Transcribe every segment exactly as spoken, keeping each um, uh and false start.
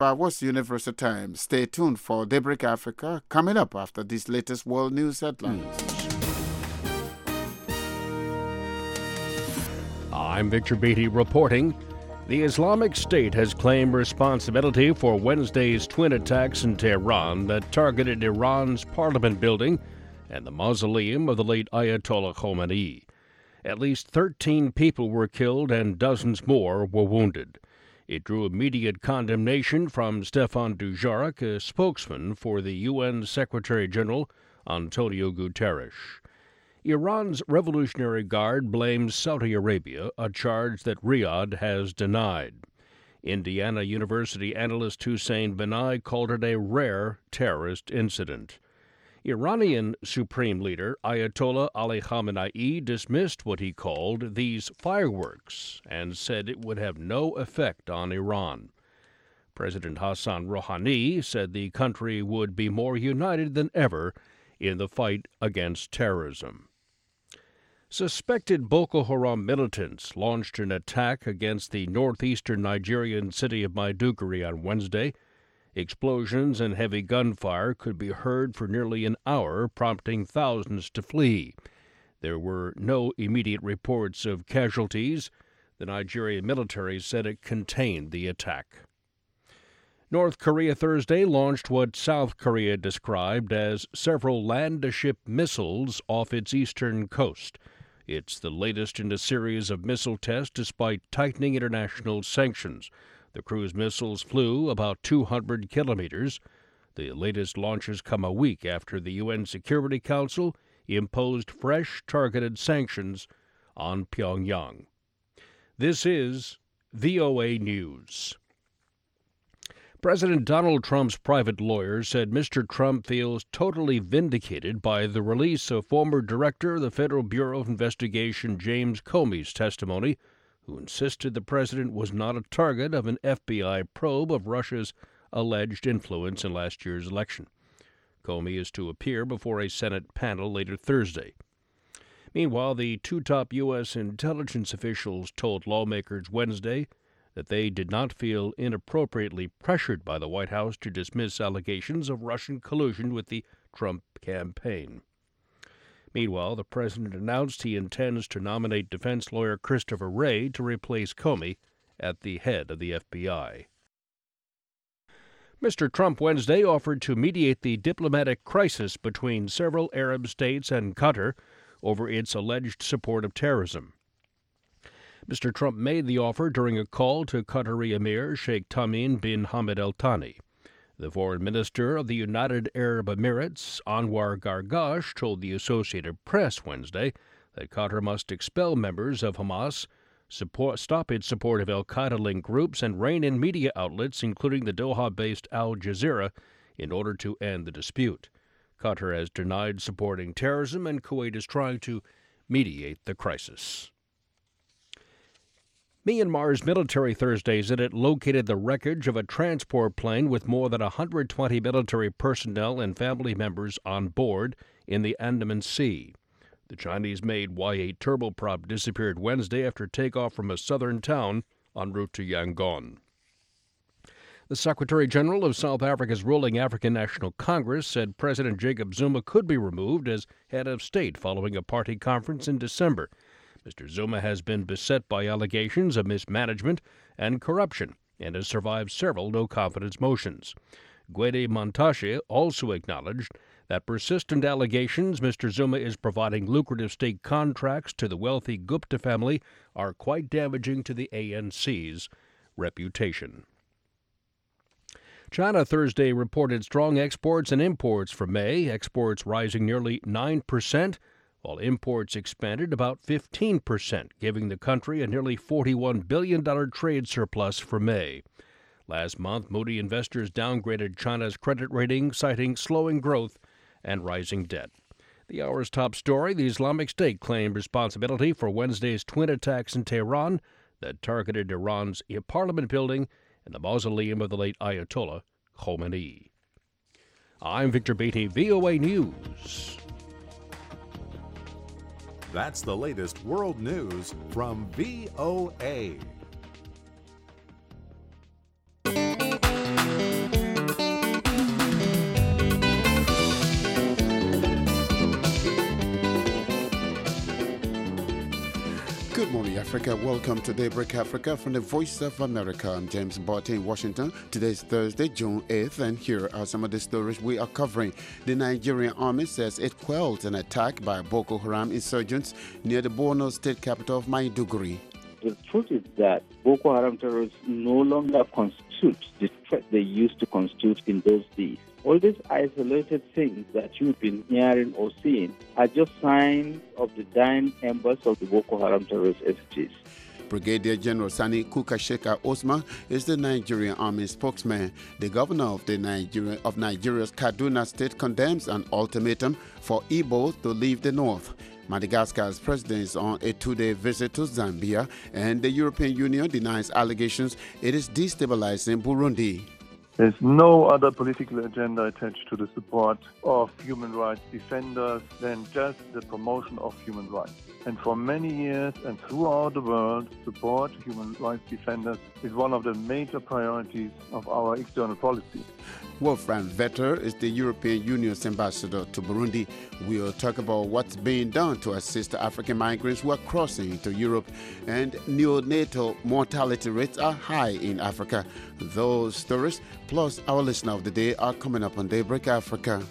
Our West Universal Times. Stay tuned for Daybreak Africa coming up after these latest world news headlines. I'm Victor Beatty reporting. The Islamic State has claimed responsibility for Wednesday's twin attacks in Tehran that targeted Iran's parliament building and the mausoleum of the late Ayatollah Khomeini. At least thirteen people were killed and dozens more were wounded. It drew immediate condemnation from Stefan Dujarric, a spokesman for the U N Secretary-General Antonio Guterres. Iran's Revolutionary Guard blames Saudi Arabia, a charge that Riyadh has denied. Indiana University analyst Hussein Benai called it a rare terrorist incident. Iranian Supreme Leader Ayatollah Ali Khamenei dismissed what he called these fireworks and said it would have no effect on Iran. President Hassan Rouhani said the country would be more united than ever in the fight against terrorism. Suspected Boko Haram militants launched an attack against the northeastern Nigerian city of Maiduguri on Wednesday. Explosions and heavy gunfire could be heard for nearly an hour, prompting thousands to flee. There were no immediate reports of casualties. The Nigerian military said it contained the attack. North Korea Thursday launched what South Korea described as several land-to-ship missiles off its eastern coast. It's the latest in a series of missile tests despite tightening international sanctions. The cruise missiles flew about two hundred kilometers. The latest launches come a week after the U N Security Council imposed fresh targeted sanctions on Pyongyang. This is V O A News. President Donald Trump's private lawyer said Mister Trump feels totally vindicated by the release of former director of the Federal Bureau of Investigation James Comey's testimony, who insisted the president was not a target of an F B I probe of Russia's alleged influence in last year's election. Comey is to appear before a Senate panel later Thursday. Meanwhile, the two top U S intelligence officials told lawmakers Wednesday that they did not feel inappropriately pressured by the White House to dismiss allegations of Russian collusion with the Trump campaign. Meanwhile, the president announced he intends to nominate defense lawyer Christopher Wray to replace Comey at the head of the F B I. Mister Trump Wednesday offered to mediate the diplomatic crisis between several Arab states and Qatar over its alleged support of terrorism. Mister Trump made the offer during a call to Qatari Emir Sheikh Tamim bin Hamad Al Thani. The foreign minister of the United Arab Emirates, Anwar Gargash, told the Associated Press Wednesday that Qatar must expel members of Hamas, support, stop its support of al-Qaeda-linked groups, and rein in media outlets, including the Doha-based Al Jazeera, in order to end the dispute. Qatar has denied supporting terrorism, and Kuwait is trying to mediate the crisis. Myanmar's military Thursday said it located the wreckage of a transport plane with more than one hundred twenty military personnel and family members on board in the Andaman Sea. The Chinese-made Y eight turboprop disappeared Wednesday after takeoff from a southern town en route to Yangon. The Secretary-General of South Africa's ruling African National Congress said President Jacob Zuma could be removed as head of state following a party conference in December. Mister Zuma has been beset by allegations of mismanagement and corruption and has survived several no-confidence motions. Gwede Mantashe also acknowledged that persistent allegations Mister Zuma is providing lucrative state contracts to the wealthy Gupta family are quite damaging to the A N C's reputation. China Thursday reported strong exports and imports for May, exports rising nearly nine percent, while imports expanded about fifteen percent, giving the country a nearly forty-one billion dollars trade surplus for May. Last month, Moody investors downgraded China's credit rating, citing slowing growth and rising debt. The hour's top story, the Islamic State claimed responsibility for Wednesday's twin attacks in Tehran that targeted Iran's parliament building and the mausoleum of the late Ayatollah Khomeini. I'm Victor Beatty, V O A News. That's the latest world news from V O A. Africa. Welcome to Daybreak Africa from the Voice of America. I'm James Mbote in Washington. Today is Thursday, June eighth, and here are some of the stories we are covering. The Nigerian army says it quelled an attack by Boko Haram insurgents near the Borno state capital of Maiduguri. The truth is that Boko Haram terrorists no longer constitute the threat they used to constitute in those days. All these isolated things that you've been hearing or seeing are just signs of the dying embers of the Boko Haram terrorist entities. Brigadier General Sani Kukasheka Osman is the Nigerian army spokesman. The governor of the Nigeria, of Nigeria's Kaduna state condemns an ultimatum for Igbo to leave the north. Madagascar's president is on a two-day visit to Zambia, and the European Union denies allegations it is destabilizing Burundi. There's no other political agenda attached to the support of human rights defenders than just the promotion of human rights. And for many years and throughout the world, support human rights defenders is one of the major priorities of our external policy. Wolfram Vetter is the European Union's ambassador to Burundi. We'll talk about what's being done to assist African migrants who are crossing to Europe. And neonatal mortality rates are high in Africa. Those stories, plus our listener of the day, are coming up on Daybreak Africa.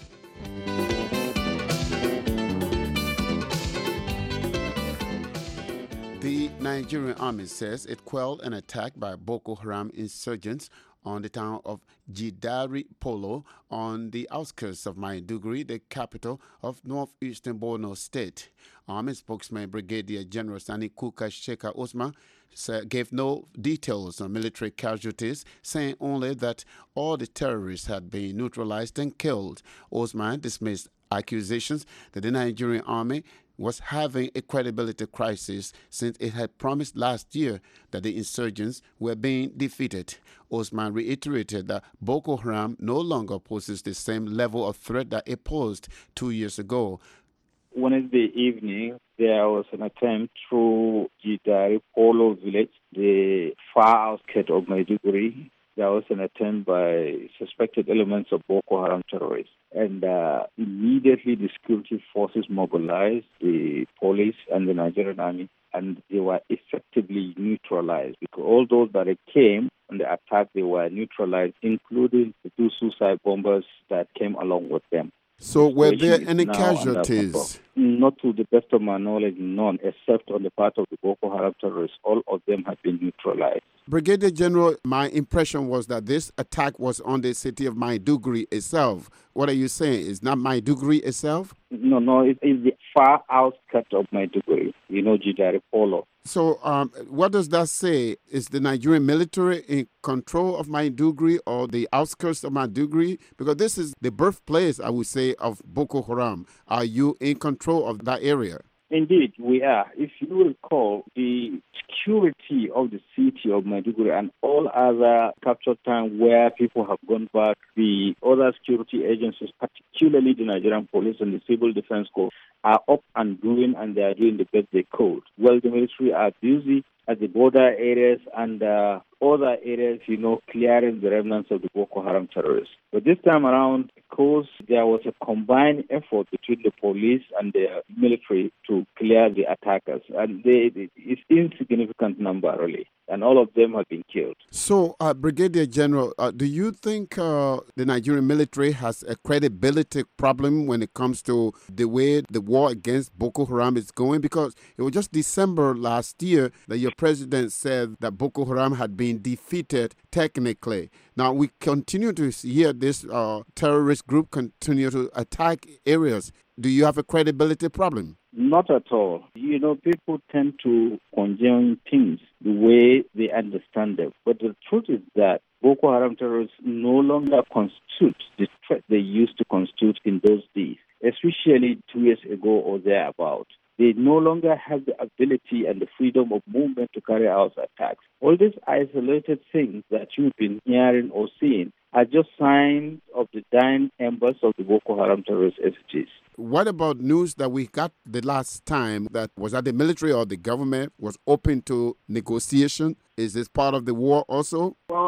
The Nigerian army says it quelled an attack by Boko Haram insurgents on the town of Jidari Polo on the outskirts of Maiduguri, the capital of northeastern Borno state. Army spokesman Brigadier General Sani Kukasheka Osman gave no details on military casualties, saying only that all the terrorists had been neutralized and killed. Osman dismissed accusations that the Nigerian army was having a credibility crisis since it had promised last year that the insurgents were being defeated. Osman reiterated that Boko Haram no longer poses the same level of threat that it posed two years ago. Wednesday evening, there was an attempt through Jidari Polo village, the far outskirts of Maiduguri. There was an attempt by suspected elements of Boko Haram terrorists. And uh, immediately the security forces mobilized, the police and the Nigerian army, and they were effectively neutralized. Because all those that came on the attack, they were neutralized, including the two suicide bombers that came along with them. So were there any casualties? Not to the best of my knowledge, none, except on the part of the Boko Haram terrorists. All of them have been neutralized. Brigadier General, my impression was that this attack was on the city of Maiduguri itself. What are you saying? Is not Maiduguri itself? No, no, it is the far outskirts of Maiduguri, you know, Jidari Polo. So um, what does that say? Is the Nigerian military in control of Maiduguri or the outskirts of Maiduguri? Because this is the birthplace, I would say, of Boko Haram. Are you in control of that area? Indeed, we are. If you recall, the security of the city of Maiduguri and all other captured time where people have gone back, the other security agencies, particularly the Nigerian police and the civil defense corps, are up and doing, and they are doing the best they could. Well, the military are busy at the border areas and uh, other areas, you know, clearing the remnants of the Boko Haram terrorists. But this time around, because there was a combined effort between the police and the military to clear the attackers, and they, it's insignificant number, really, and all of them have been killed. So, uh, Brigadier General, uh, do you think uh, the Nigerian military has a credibility problem when it comes to the way the war against Boko Haram is going? Because it was just December last year that your president said that Boko Haram had been defeated technically. Now, we continue to hear this uh, terrorist group continue to attack areas. Do you have a credibility problem? Not at all. You know, people tend to conjoin things the way they understand them. But the truth is that Boko Haram terrorists no longer constitute the threat they used to constitute in those days, especially two years ago or thereabout. They no longer have the ability and the freedom of movement to carry out attacks. All these isolated things that you've been hearing or seeing are just signs of the dying embers of the Boko Haram terrorist entities. What about news that we got the last time that was that the military or the government was open to negotiation? Is this part of the war also? Well,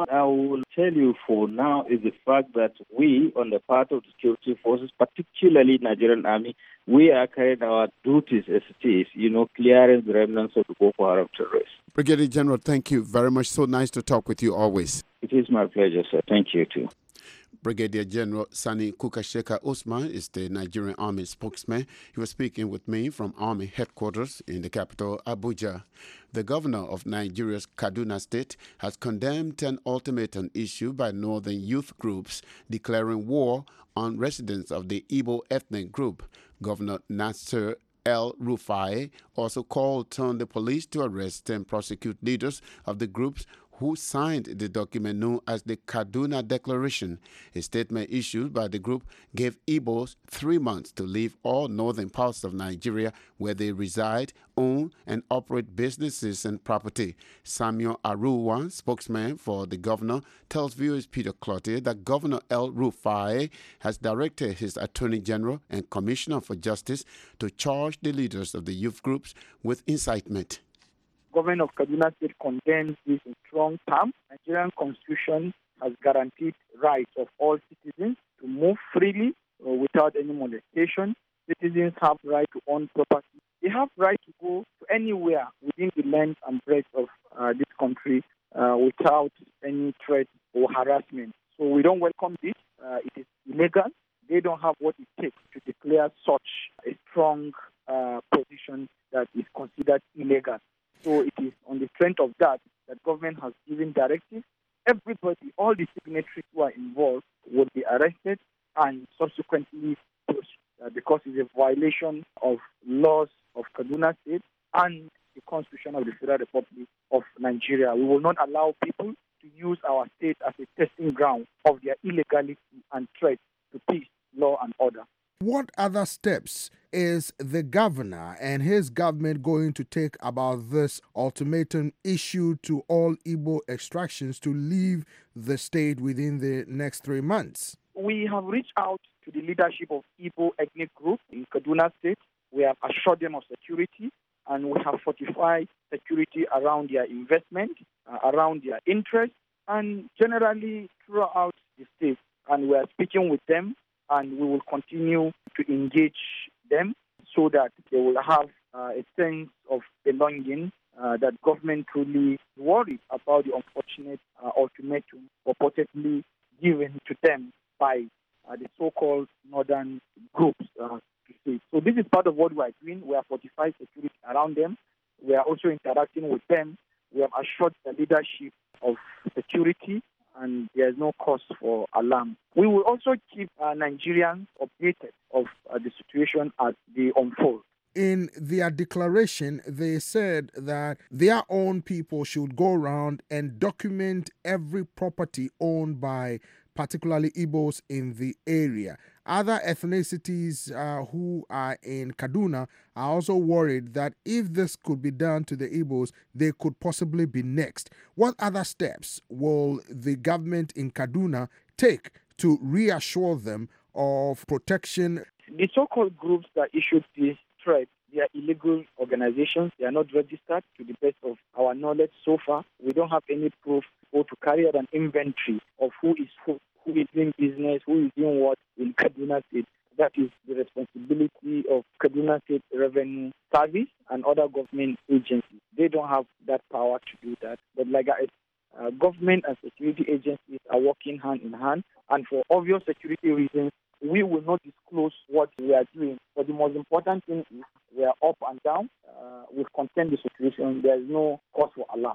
What I will tell you for now is the fact that we, on the part of the security forces, particularly Nigerian Army, we are carrying our duties as it is, you know, clearing the remnants of the Boko Haram terrorists. Brigadier General, thank you very much. So nice to talk with you always. It is my pleasure, sir. Thank you, too. Brigadier General Sani Kukasheka Usman is the Nigerian Army spokesman. He was speaking with me from Army headquarters in the capital, Abuja. The governor of Nigeria's Kaduna State has condemned an ultimatum issued by northern youth groups declaring war on residents of the Igbo ethnic group. Governor Nasser El-Rufai also called on the police to arrest and prosecute leaders of the groups who signed the document known as the Kaduna Declaration. A statement issued by the group gave Igbos three months to leave all northern parts of Nigeria where they reside, own, and operate businesses and property. Samuel Aruwan, spokesman for the governor, tells viewers Peter Cloutier that Governor El-Rufai has directed his Attorney General and Commissioner for Justice to charge the leaders of the youth groups with incitement. Government of Kaduna State condemns this in strong terms. Nigerian Constitution has guaranteed rights of all citizens to move freely uh, without any molestation. Citizens have right to own property. They have right to go to anywhere within the length and breadth of uh, this country uh, without any threat or harassment. So we don't welcome this. Uh, it is illegal. They don't have what it takes to declare such a strong uh, position that is considered illegal. So it is on the strength of that that government has given directives. Everybody, all the signatories who are involved will be arrested and subsequently pushed uh, because it's a violation of laws of Kaduna State and the Constitution of the Federal Republic of Nigeria. We will not allow people to use our state as a testing ground of their illegality and threat to peace, law, and order. What other steps is the governor and his government going to take about this ultimatum issued to all Igbo extractions to leave the state within the next three months? We have reached out to the leadership of Igbo ethnic group in Kaduna State. We have assured them of security, and we have fortified security around their investment, uh, around their interests, and generally throughout the state. And we are speaking with them, and we will continue to engage them so that they will have uh, a sense of belonging, uh, that government truly worried about the unfortunate uh, ultimatum purportedly given to them by uh, the so-called northern groups. Uh, so this is part of what we are doing. We have fortified security around them. We are also interacting with them. We have assured the leadership of security, and there is no cause for alarm. We will also keep uh, Nigerians updated of uh, the situation as they unfold. In their declaration, they said that their own people should go around and document every property owned by particularly Igbos in the area. Other ethnicities uh, who are in Kaduna are also worried that if this could be done to the Igbos, they could possibly be next. What other steps will the government in Kaduna take to reassure them of protection? The so-called groups that issued this threat, they are illegal organizations. They are not registered to the best of our knowledge so far. We don't have any proof or to carry out an inventory of who is who, who is doing business, who is doing what in Kaduna State. That is the responsibility of Kaduna State Revenue Service and other government agencies. They don't have that power to do that. But like I uh, government and security agencies are working hand in hand. And for obvious security reasons, we will not disclose what we are doing. But the most important thing is we are up and down. Uh, we've contained the situation. There is no cause for alarm.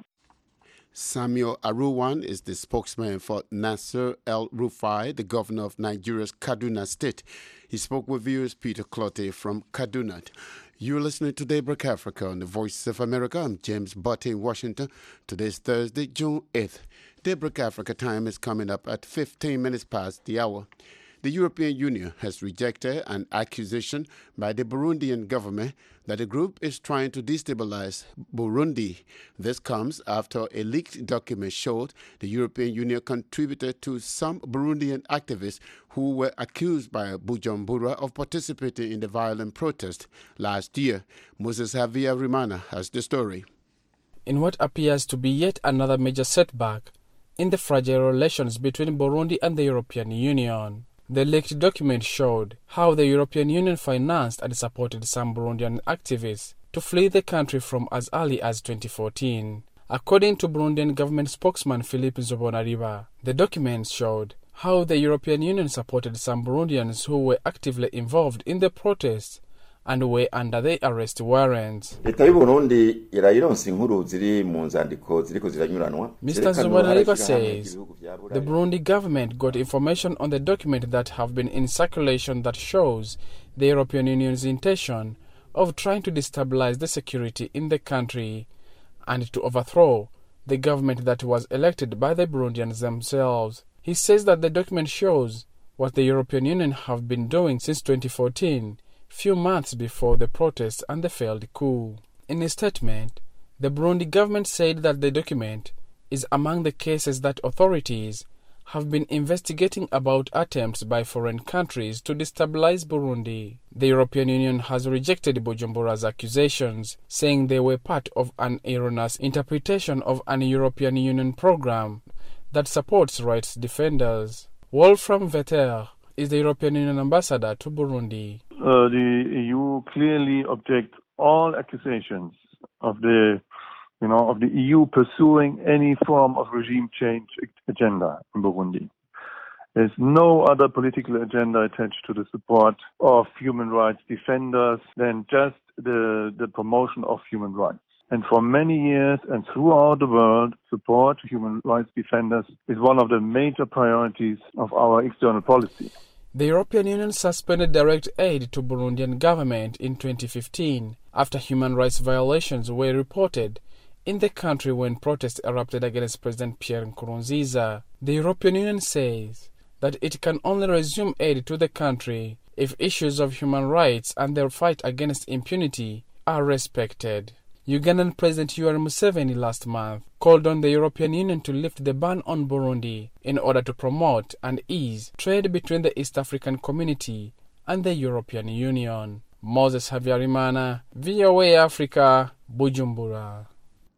Samuel Aruwan is the spokesman for Nasser El-Rufai, the governor of Nigeria's Kaduna State. He spoke with viewers Peter Cloutier from Kaduna. You're listening to Daybreak Africa on the Voice of America. I'm James Butte in Washington. Today's Thursday, June eighth. Daybreak Africa time is coming up at fifteen minutes past the hour. The European Union has rejected an accusation by the Burundian government that the group is trying to destabilize Burundi. This comes after a leaked document showed the European Union contributed to some Burundian activists who were accused by Bujumbura of participating in the violent protest last year. Moses Javier Rimana has the story. In what appears to be yet another major setback, in the fragile relations between Burundi and the European Union. The leaked document showed how the European Union financed and supported some Burundian activists to flee the country from as early as twenty fourteen. According to Burundian government spokesman Philippe Nzobonariba, the document showed how the European Union supported some Burundians who were actively involved in the protests and were under the arrest warrants. Mister Nzobonariba says the Burundi government got information on the document that have been in circulation that shows the European Union's intention of trying to destabilize the security in the country and to overthrow the government that was elected by the Burundians themselves. He says that the document shows what the European Union have been doing since twenty fourteen, few months before the protests and the failed coup. In a statement, the Burundi government said that the document is among the cases that authorities have been investigating about attempts by foreign countries to destabilize Burundi. The European Union has rejected Bujumbura's accusations, saying they were part of an erroneous interpretation of an European Union program that supports rights defenders. Wolfram Vetter is the European Union ambassador to Burundi. Uh, the E U clearly objects all accusations of the you know, of the E U pursuing any form of regime change agenda in Burundi. There's no other political agenda attached to the support of human rights defenders than just the, the promotion of human rights. And for many years and throughout the world, support to human rights defenders is one of the major priorities of our external policy. The European Union suspended direct aid to Burundian government in twenty fifteen after human rights violations were reported in the country when protests erupted against President Pierre Nkurunziza. The European Union says that it can only resume aid to the country if issues of human rights and their fight against impunity are respected. Ugandan President Yoweri Museveni last month called on the European Union to lift the ban on Burundi in order to promote and ease trade between the East African community and the European Union. Moses Habyarimana, V O A Africa, Bujumbura.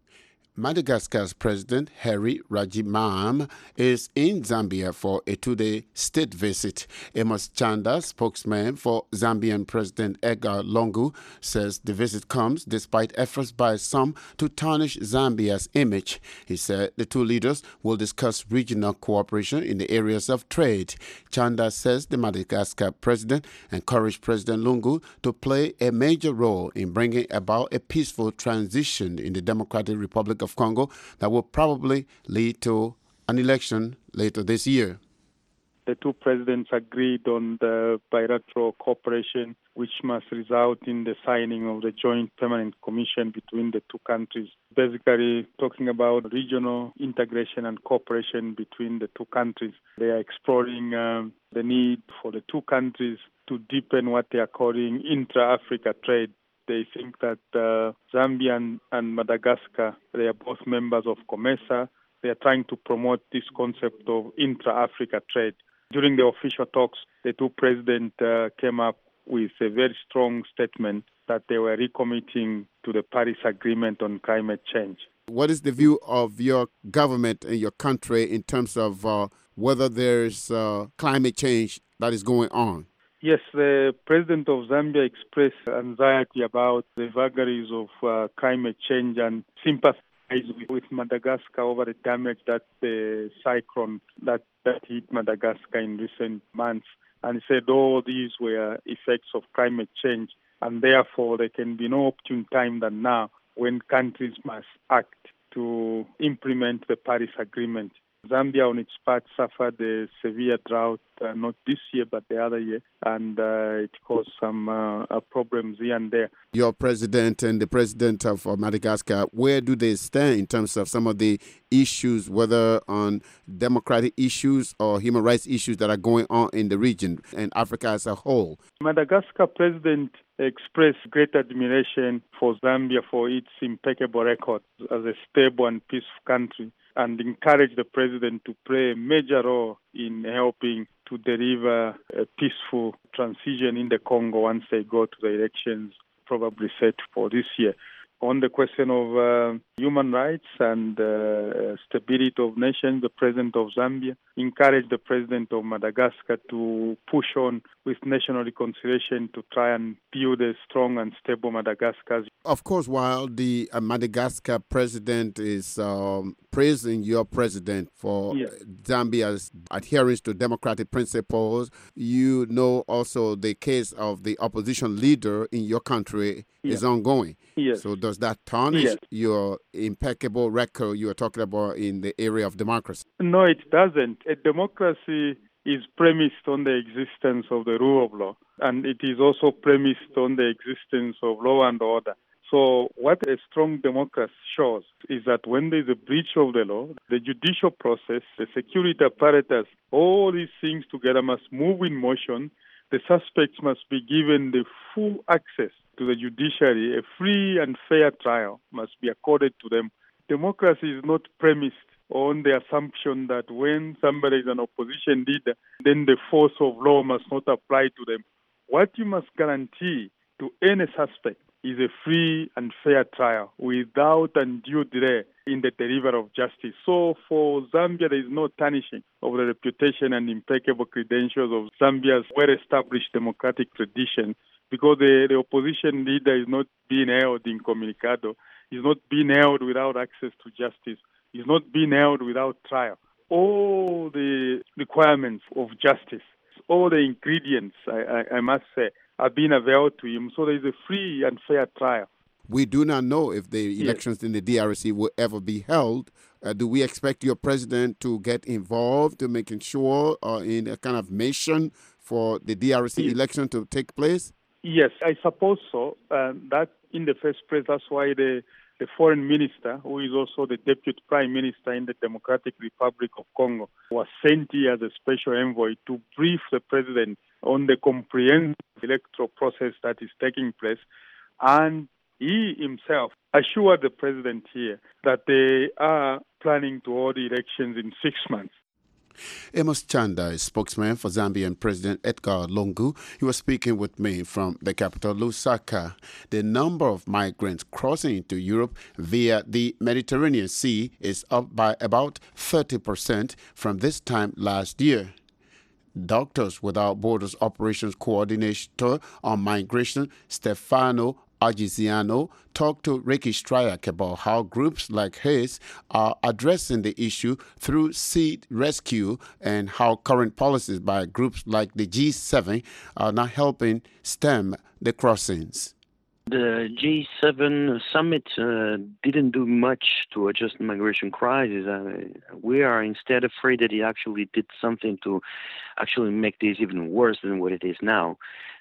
Madagascar's President Hairy Rajaimana is in Zambia for a two-day state visit. Amos Chanda, spokesman for Zambian President Edgar Lungu, says the visit comes despite efforts by some to tarnish Zambia's image. He said the two leaders will discuss regional cooperation in the areas of trade. Chanda says the Madagascar president encouraged President Lungu to play a major role in bringing about a peaceful transition in the Democratic Republic of Congo that will probably lead to an election later this year. The two presidents agreed on the bilateral cooperation, which must result in the signing of the Joint Permanent Commission between the two countries. Basically talking about regional integration and cooperation between the two countries. They are exploring um, the need for the two countries to deepen what they are calling intra-Africa trade. They think that uh, Zambia and, and Madagascar, they are both members of COMESA. They are trying to promote this concept of intra-Africa trade. During the official talks, the two presidents uh, came up with a very strong statement that they were recommitting to the Paris Agreement on climate change. What is the view of your government and your country in terms of uh, whether there's uh, climate change that is going on? Yes, the president of Zambia expressed anxiety about the vagaries of uh, climate change and sympathized with, with Madagascar over the damage that the cyclone that, that hit Madagascar in recent months. And he said all these were effects of climate change, and therefore there can be no opportune time than now when countries must act to implement the Paris Agreement. Zambia, on its part, suffered a severe drought, uh, not this year, but the other year, and uh, it caused some uh, uh, problems here and there. Your president and the president of uh, Madagascar, where do they stand in terms of some of the issues, whether on democratic issues or human rights issues that are going on in the region and Africa as a whole? Madagascar president expressed great admiration for Zambia for its impeccable record as a stable and peaceful country, and encouraged the president to play a major role in helping to deliver a peaceful transition in the Congo once they go to the elections, probably set for this year. On the question of uh, human rights and uh, stability of nations, the president of Zambia encouraged the president of Madagascar to push on with national reconciliation to try and build a strong and stable Madagascar. Of course, while the uh, Madagascar president is um, praising your president for yes. Zambia's adherence to democratic principles, you know also the case of the opposition leader in your country yes. is ongoing. Yes. So does that tarnish yes. your impeccable record you are talking about in the area of democracy? No, it doesn't. A democracy is premised on the existence of the rule of law, and it is also premised on the existence of law and order. So what a strong democracy shows is that when there is a breach of the law, the judicial process, the security apparatus, all these things together must move in motion. The suspects must be given the full access to the judiciary. A free and fair trial must be accorded to them. Democracy is not premised on the assumption that when somebody is an opposition leader, then the force of law must not apply to them. What you must guarantee to any suspect is a free and fair trial without undue delay in the delivery of justice. So for Zambia, there is no tarnishing of the reputation and impeccable credentials of Zambia's well-established democratic tradition, because the, the opposition leader is not being held incommunicado, is not being held without access to justice, is not being held without trial. All the requirements of justice, all the ingredients, I, I, I must say, are being availed to him. So there is a free and fair trial. We do not know if the yes. elections in the D R C will ever be held. Uh, do we expect your president to get involved to making sure uh, in a kind of mission for the D R C yes. election to take place? Yes, I suppose so. Uh, that in the first place, that's why the, the foreign minister, who is also the deputy prime minister in the Democratic Republic of Congo, was sent here as a special envoy to brief the president on the comprehensive electoral process that is taking place. And he himself assured the president here that they are planning to hold elections in six months. Amos Chanda is spokesman for Zambian President Edgar Lungu. He was speaking with me from the capital, Lusaka. The number of migrants crossing into Europe via the Mediterranean Sea is up by about thirty percent from this time last year. Doctors Without Borders Operations Coordinator on Migration, Stefano Argiziano, talked to Ricky Stryak about how groups like his are addressing the issue through sea rescue and how current policies by groups like the G seven are not helping stem the crossings. The G seven summit uh, didn't do much to address the migration crisis. Uh, we are instead afraid that it actually did something to actually make this even worse than what it is now.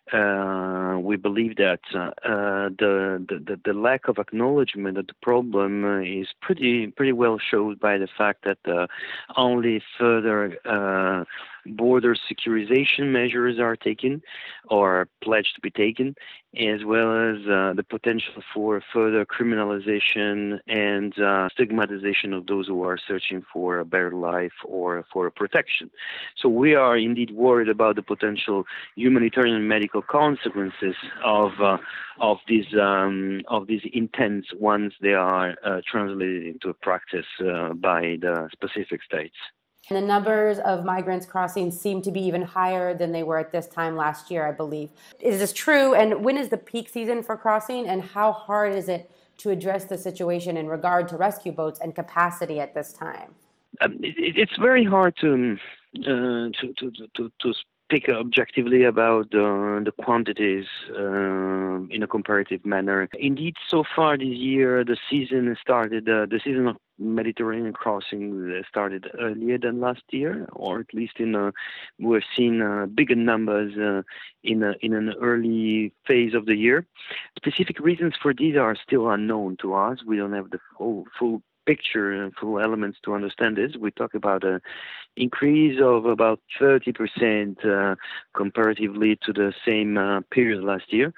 Uh, we believe that uh, uh, the, the the lack of acknowledgement of the problem uh, is pretty pretty well showed by the fact that uh, only further uh, border securitization measures are taken or pledged to be taken, as well as uh, the potential for further criminalization and uh, stigmatization of those who are searching for a better life or for protection. So we are indeed worried about the potential humanitarian and medical consequences of uh, of these um, of these intents once they are uh, translated into practice uh, by the specific states. And the numbers of migrants crossing seem to be even higher than they were at this time last year, I believe. Is this true? And when is the peak season for crossing? And how hard is it to address the situation in regard to rescue boats and capacity at this time? Um, it, it's very hard to, uh, to, to, to, to speak objectively about uh, the quantities uh, in a comparative manner. Indeed, so far this year, the season started, uh, the season of Mediterranean crossing started earlier than last year, or at least in a, we've seen uh, bigger numbers uh, in a, in an early phase of the year. Specific reasons for these are still unknown to us. We don't have the full, full picture and full elements to understand this. We talk about an increase of about thirty percent uh, comparatively to the same uh, period last year.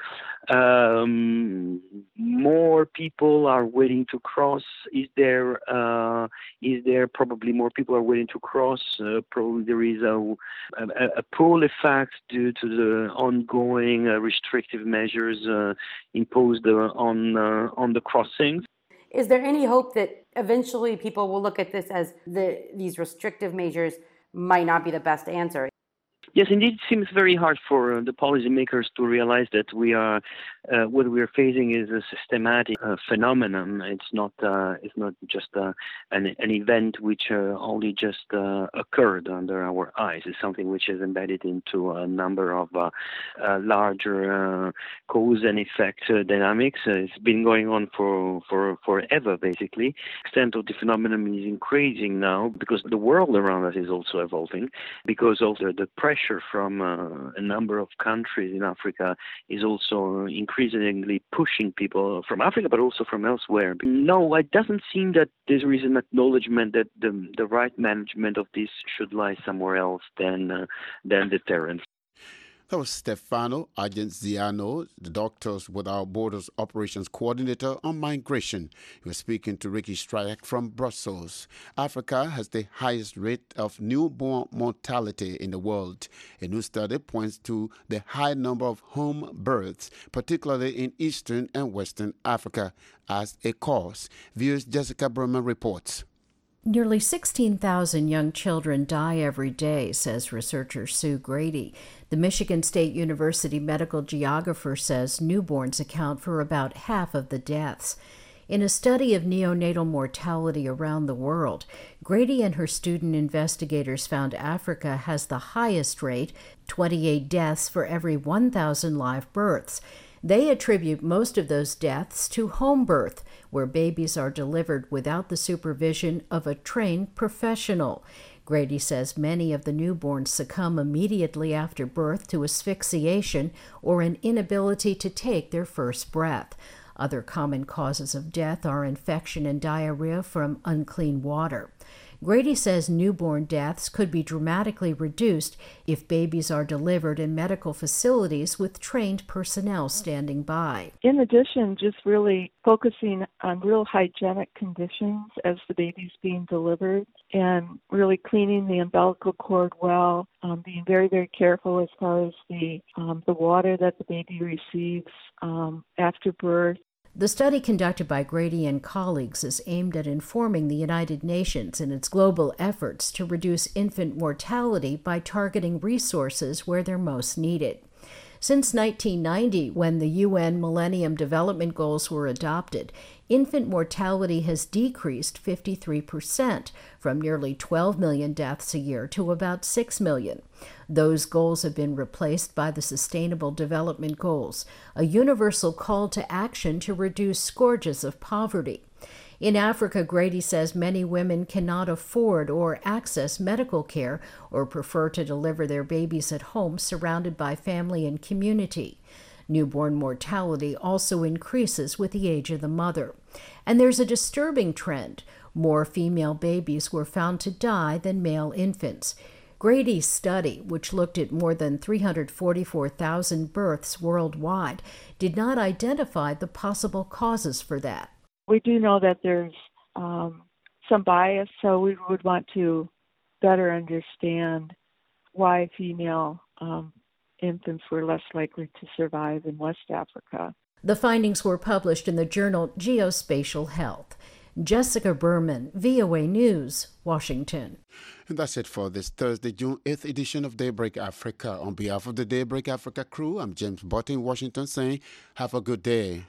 Um, more people are waiting to cross. Is there? Uh, is there probably more people are waiting to cross? Uh, probably there is a, a, a pull effect due to the ongoing uh, restrictive measures uh, imposed uh, on uh, on the crossings. Is there any hope that eventually people will look at this as the these restrictive measures might not be the best answer? Yes, indeed, it seems very hard for uh, the policymakers to realize that we are uh, what we are facing is a systematic uh, phenomenon. It's not uh, it's not just uh, an an event which uh, only just uh, occurred under our eyes. It's something which is embedded into a number of uh, uh, larger uh, cause and effect uh, dynamics. Uh, it's been going on for for forever, basically. The extent of the phenomenon is increasing now because the world around us is also evolving, because of the, the pressure from uh, a number of countries in Africa is also increasingly pushing people from Africa, but also from elsewhere. No, it doesn't seem that there is an acknowledgement that the, the right management of this should lie somewhere else than uh, than deterrence. That was Stefano Argenziano, the Doctors Without Borders Operations Coordinator on Migration. He was speaking to Ricky Stryak from Brussels. Africa has the highest rate of newborn mortality in the world. A new study points to the high number of home births, particularly in Eastern and Western Africa, as a cause. Viewers Jessica Berman reports. Nearly sixteen thousand young children die every day, says researcher Sue Grady. The Michigan State University medical geographer says newborns account for about half of the deaths. In a study of neonatal mortality around the world, Grady and her student investigators found Africa has the highest rate, twenty-eight deaths for every one thousand live births. They attribute most of those deaths to home birth, where babies are delivered without the supervision of a trained professional. Grady says many of the newborns succumb immediately after birth to asphyxiation or an inability to take their first breath. Other common causes of death are infection and diarrhea from unclean water. Grady says newborn deaths could be dramatically reduced if babies are delivered in medical facilities with trained personnel standing by. In addition, just really focusing on real hygienic conditions as the baby's being delivered and really cleaning the umbilical cord well, um, being very, very careful as far as the, um, the water that the baby receives um, after birth. The study conducted by Grady and colleagues is aimed at informing the United Nations in its global efforts to reduce infant mortality by targeting resources where they're most needed. Since nineteen ninety, when the U N Millennium Development Goals were adopted, infant mortality has decreased fifty-three percent, from nearly twelve million deaths a year to about six million. Those goals have been replaced by the Sustainable Development Goals, a universal call to action to reduce scourges of poverty. In Africa, Grady says many women cannot afford or access medical care or prefer to deliver their babies at home surrounded by family and community. Newborn mortality also increases with the age of the mother. And there's a disturbing trend. More female babies were found to die than male infants. Grady's study, which looked at more than three hundred forty-four thousand births worldwide, did not identify the possible causes for that. We do know that there's um, some bias, so we would want to better understand why female um, infants were less likely to survive in West Africa. The findings were published in the journal Geospatial Health. Jessica Berman, V O A News, Washington. And that's it for this Thursday, June eighth edition of Daybreak Africa. On behalf of the Daybreak Africa crew, I'm James Button in Washington saying, have a good day.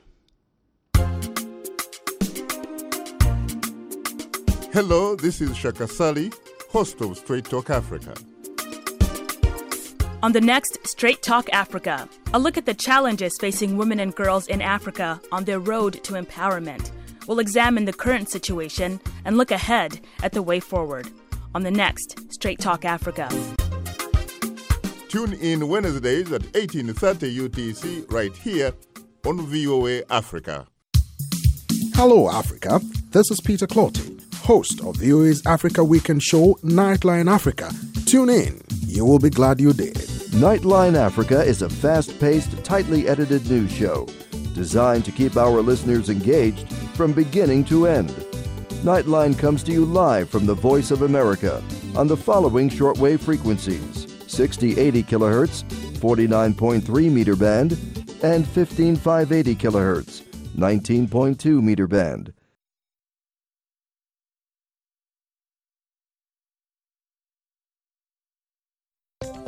Hello, this is Shaka Sali, host of Straight Talk Africa. On the next Straight Talk Africa, a look at the challenges facing women and girls in Africa on their road to empowerment. We'll examine the current situation and look ahead at the way forward. On the next Straight Talk Africa. Tune in Wednesdays at eighteen thirty U T C right here on V O A Africa. Hello, Africa. This is Peter Clotty. host of V O A's Africa Weekend show, Nightline Africa. Tune in. You will be glad you did. Nightline Africa is a fast-paced, tightly edited news show designed to keep our listeners engaged from beginning to end. Nightline comes to you live from the Voice of America on the following shortwave frequencies: sixty eighty kilohertz, forty-nine point three meter band, and fifteen five eighty kilohertz, nineteen point two meter band.